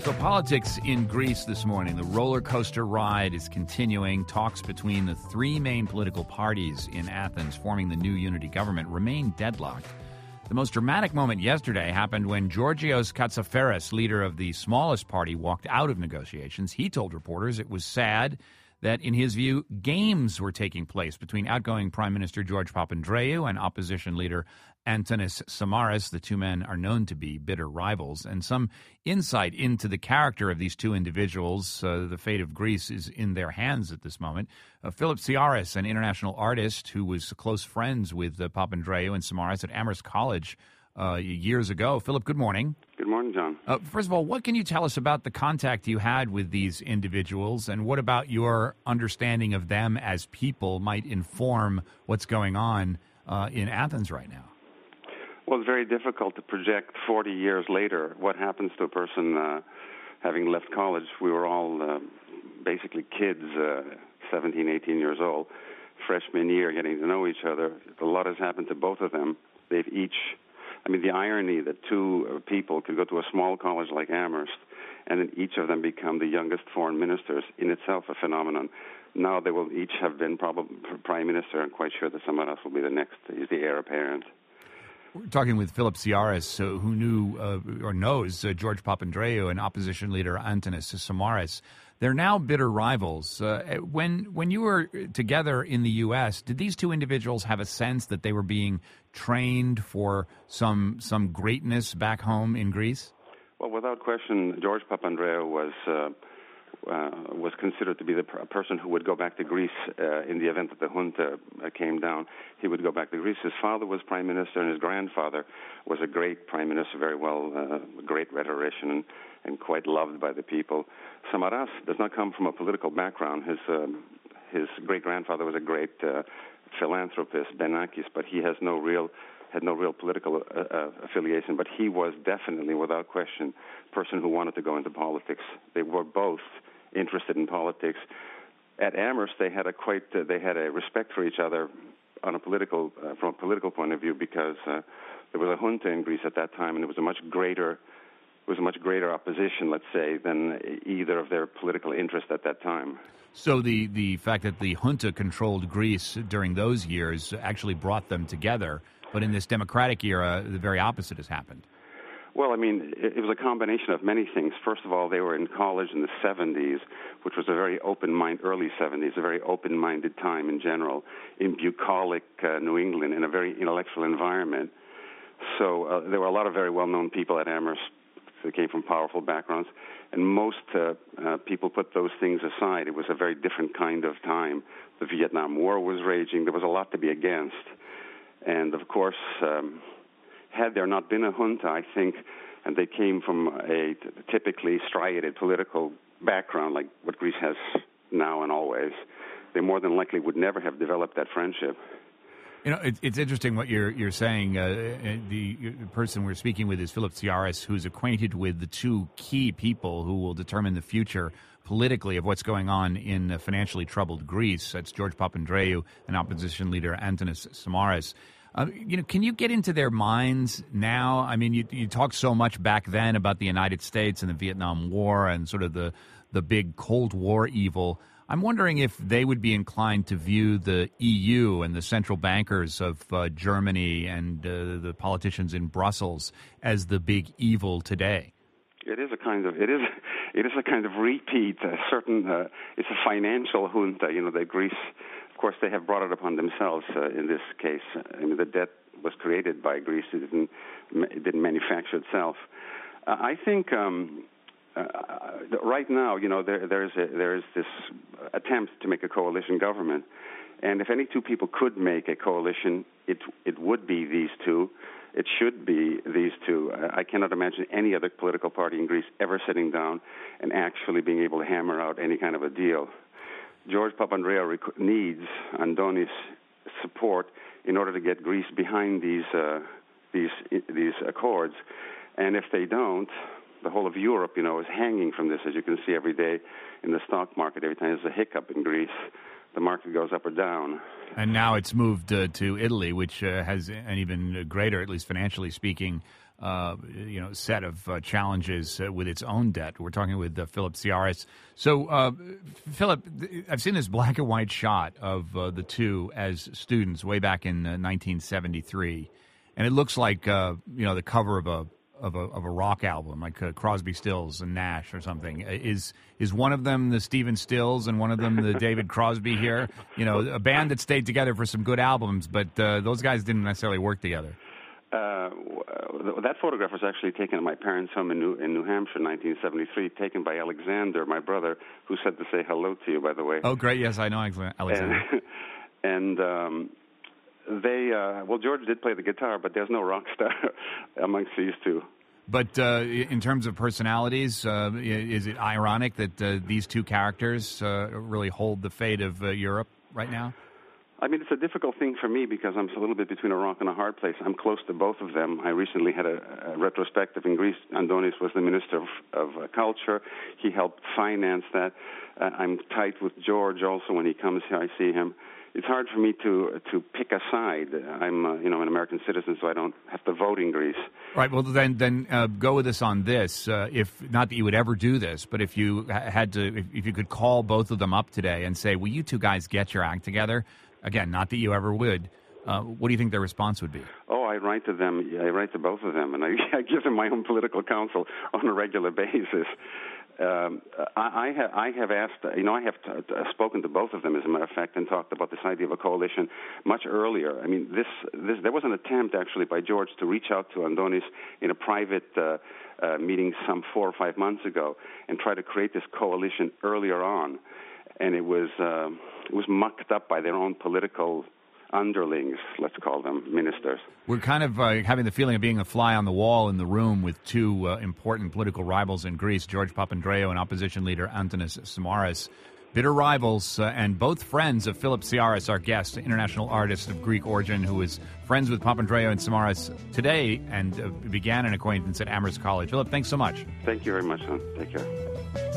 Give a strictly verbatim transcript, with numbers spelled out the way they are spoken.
So politics in Greece this morning. The roller coaster ride is continuing. Talks between the three main political parties in Athens forming the new unity government remain deadlocked. The most dramatic moment yesterday happened when Georgios Katsaferis, leader of the smallest party, walked out of negotiations. He told reporters it was sad that, in his view, games were taking place between outgoing Prime Minister George Papandreou and opposition leader Antonis Samaras. The two men are known to be bitter rivals. And some insight into the character of these two individuals, uh, the fate of Greece is in their hands at this moment. Uh, Philip Tsiaris, an international artist who was close friends with uh, Papandreou and Samaras at Amherst College uh, years ago. Philip, good morning. Good morning, John. Uh, first of all, what can you tell us about the contact you had with these individuals, and what about your understanding of them as people might inform what's going on uh, in Athens right now? Well, it's very difficult to project forty years later what happens to a person uh, having left college. We were all uh, basically kids, uh, seventeen, eighteen years old, freshman year, getting to know each other. A lot has happened to both of them. They've each, I mean, the irony that two people could go to a small college like Amherst and then each of them become the youngest foreign ministers, in itself a phenomenon. Now they will each have been probably prime minister. I'm quite sure that someone else will be the next. He's the heir apparent. We're talking with Philip Tsiaris, uh, who knew uh, or knows uh, George Papandreou and opposition leader Antonis Samaras. They're now bitter rivals. Uh, when when you were together in the U S, did these two individuals have a sense that they were being trained for some some greatness back home in Greece? Well, without question, George Papandreou was uh, uh, was considered to be the per- person who would go back to Greece uh, in the event that the junta uh, came down. He would go back to Greece. His father was prime minister, and his grandfather was a great prime minister, very well, uh, great rhetorician, and, and quite loved by the people. Samaras does not come from a political background. His um, his great grandfather was a great uh, philanthropist, Benakis, but he has no real had no real political uh, uh, affiliation, but he was definitely, without question, a person who wanted to go into politics. They were both interested in politics. At Amherst, they had a quite uh, they had a respect for each other on a political uh, from a political point of view, because uh, there was a junta in Greece at that time, and it was a much greater it was a much greater opposition, let's say, than either of their political interests at that time. So the the fact that the junta controlled Greece during those years actually brought them together. But in this democratic era, the very opposite has happened. Well, I mean, it, it was a combination of many things. First of all, they were in college in the seventies, which was a very open-minded, early seventies, a very open-minded time in general, in bucolic uh, New England, in a very intellectual environment. So uh, there were a lot of very well-known people at Amherst that came from powerful backgrounds, and most uh, uh, people put those things aside. It was a very different kind of time. The Vietnam War was raging. There was a lot to be against. And, of course, um, had there not been a junta, I think, and they came from a typically striated political background like what Greece has now and always, they more than likely would never have developed that friendship. You know, it, it's interesting what you're you're saying. Uh, the person we're speaking with is Philip Tsiaris, who's acquainted with the two key people who will determine the future politically of what's going on in uh, financially troubled Greece. That's George Papandreou and opposition leader Antonis Samaras. Uh, you know, can you get into their minds now? I mean, you, you talked so much back then about the United States and the Vietnam War and sort of the, the big Cold War evil. I'm wondering if they would be inclined to view the E U and the central bankers of uh, Germany and uh, the politicians in Brussels as the big evil today. It is a kind of it is it is a kind of repeat. A certain uh, it's a financial junta. You know, that Greece, of course, they have brought it upon themselves uh, in this case. I mean, the debt was created by Greece. It didn't it didn't manufacture itself. Uh, I think. Um, Uh, right now, you know, there, there's a, there's this attempt to make a coalition government, and if any two people could make a coalition, it it would be these two. It should be these two. Uh, I cannot imagine any other political party in Greece ever sitting down and actually being able to hammer out any kind of a deal. George Papandreou rec- needs Andonis' support in order to get Greece behind these uh, these these accords, and if they don't, the whole of Europe, you know, is hanging from this, as you can see every day in the stock market. Every time there's a hiccup in Greece, the market goes up or down. And now it's moved uh, to Italy, which uh, has an even greater, at least financially speaking, uh, you know, set of uh, challenges uh, with its own debt. We're talking with uh, Philip Tsiaris. So, uh, Philip, I've seen this black and white shot of uh, the two as students way back in uh, nineteen seventy-three, and it looks like uh, you know the cover of a of a of a rock album, like uh, Crosby, Stills and Nash or something. Is is one of them the Stephen Stills and one of them the David Crosby here? You know, a band that stayed together for some good albums, but uh, those guys didn't necessarily work together. Uh, that photograph was actually taken at my parents' home in New, in New Hampshire in nineteen seventy-three, taken by Alexander, my brother, who said to say hello to you, by the way. Oh, great. Yes, I know Alexander. And, and um, they, uh, well, George did play the guitar, but there's no rock star amongst these two. But uh, in terms of personalities, uh, is it ironic that uh, these two characters uh, really hold the fate of uh, Europe right now? I mean, it's a difficult thing for me because I'm a little bit between a rock and a hard place. I'm close to both of them. I recently had a, a retrospective in Greece. Andonis was the Minister of, of uh, Culture. He helped finance that. Uh, I'm tight with George also. When he comes here, I see him. It's hard for me to to pick a side. I'm, uh, you know, an American citizen, so I don't have to vote in Greece. Right. Well, then, then uh, go with us on this. Uh, if not that you would ever do this, but if you had to, if, if you could call both of them up today and say, "Will you two guys get your act together?" Again, not that you ever would. Uh, what do you think their response would be? Oh, I write to them. I write to both of them, and I, I give them my own political counsel on a regular basis. Um, I, I, have, I have asked, you know, I have t- t- spoken to both of them, as a matter of fact, and talked about this idea of a coalition much earlier. I mean, this, this there was an attempt, actually, by George to reach out to Andonis in a private uh, uh, meeting some four or five months ago and try to create this coalition earlier on. And it was uh, it was mucked up by their own political underlings, let's call them, ministers. We're kind of uh, having the feeling of being a fly on the wall in the room with two uh, important political rivals in Greece, George Papandreou and opposition leader Antonis Samaras. Bitter rivals uh, and both friends of Philip Tsiaris, our guest, international artist of Greek origin who is friends with Papandreou and Samaras today and uh, began an acquaintance at Amherst College. Philip, thanks so much. Thank you very much, son. Take care.